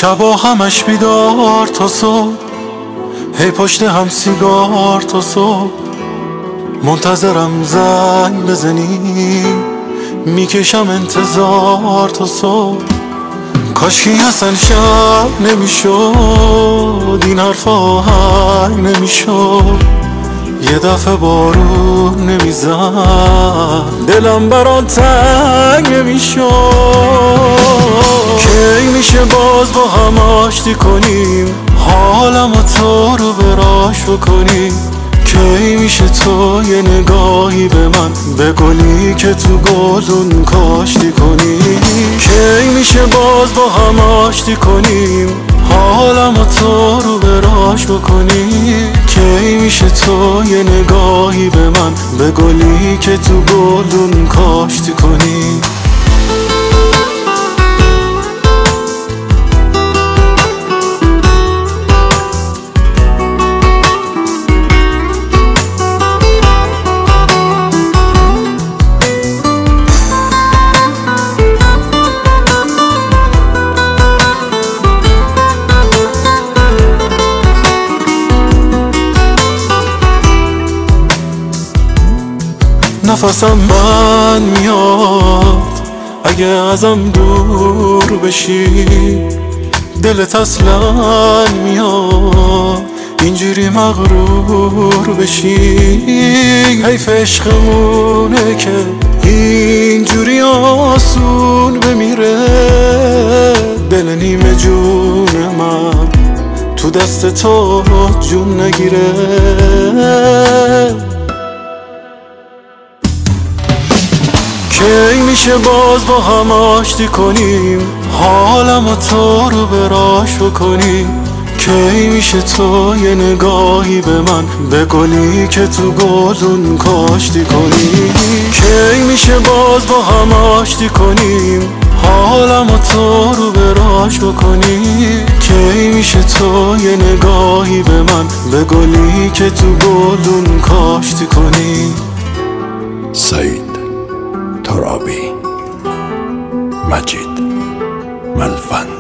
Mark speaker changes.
Speaker 1: شبا همش بیدار تا صبح، هی پشت هم سیگار تا صبح، منتظرم زنگ بزنی، میکشم انتظار تا صبح. کاشکی اصلا شب نمیشد، این حرف آهنگ نمیشد، یه دفعه بارون نمیزد، دلم برات تنگ نمیشد. کی میشه باز با هم آشتی کنیم، حالم تو رو براش بکنیم؟ کی میشه تو یه نگاهی به من، به گلی که تو گلدون کاشتی کنی؟ کی میشه باز با هم آشتی کنیم، حالم تو رو براش بکنی؟ کی میشه تو یه نگاهی به من، به گلی که تو گلدون کاشتی کنی؟ نفسم بند میاد اگه ازم دور بشی، دلت اصلا میاد اینجوری مغرور بشی؟ حیف عشقمونه که اینجوری آسون بمیره، دل نیمه جون من تو دست تو جون نگیره. کی میشه باز با هم آشتی کنیم، حالم تو رو براش بکنی؟ کی میشه تو یه نگاهی به من، به گلی که تو گلدون کاشتی کنی؟ کی میشه باز با هم آشتی کنیم، حالم تو رو براش بکنی؟ کی میشه تو یه نگاهی به من، به گلی که تو گلدون کاشتی کنی؟
Speaker 2: سعید ترابی، مجید ملفن.